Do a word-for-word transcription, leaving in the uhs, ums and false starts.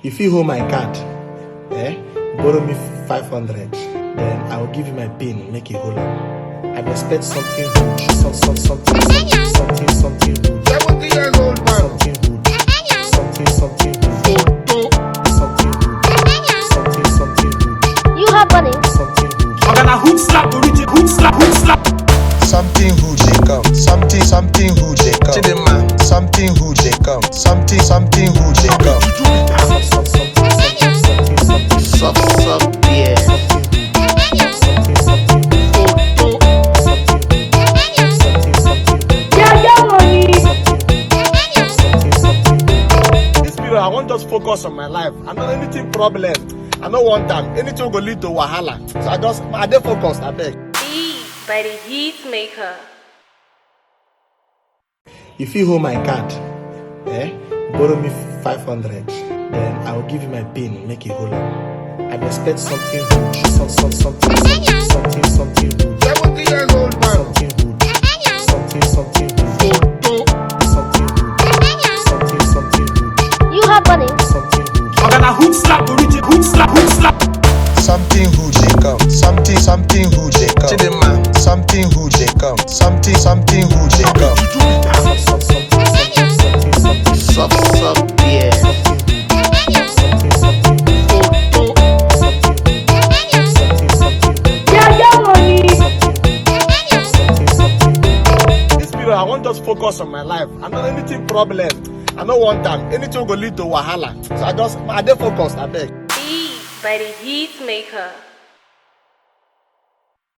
If you hold my card, eh, borrow me five hundred, then I will give you my pin, make you hold up. I expect something huge, some, some, something, something, something, something huge. seventy years old man. Something huge, something, something huge. Something huge, something, something huge. You have money. Something huge. I'm gonna hood slap, origin, hood slap, hood slap. Something huge they come. Something, something huge they come. Chidinma. Something huge they come. Something, something huge they come. Some, some, something, something, something, something. Sup, sup, yeah. Something, something, something, something. Yeah, yeah, money. This period, I won't just focus on my life. I know anything problem. I know one time, anything will lead to wahala. So I just, I dey focused, I beg. Beat by the Heat Maker. If you hold my card, eh, borrow me five hundred, then I will give you my pin, make you hold up. I expect something huge, some, some, something, something, something, something huge. seventy years old man. Something huge, something, something huge. Something huge, something, something huge. You have money. Something huge. I'm gonna hood slap, origin, hood slap, hood slap. Something huge they come. Something, something huge they come. Chidinma. Something huge they come. Something, something huge they come. Some, some, something, something, something, something. Sup, sup, yeah. Something, something, something, something. Yeah, yeah, money. Something, something. This period, I won't just focus on my life. I know anything problem. I know one time, anything will lead to wahala. So I just, I dey focused, I beg. Beat by the Heat Maker.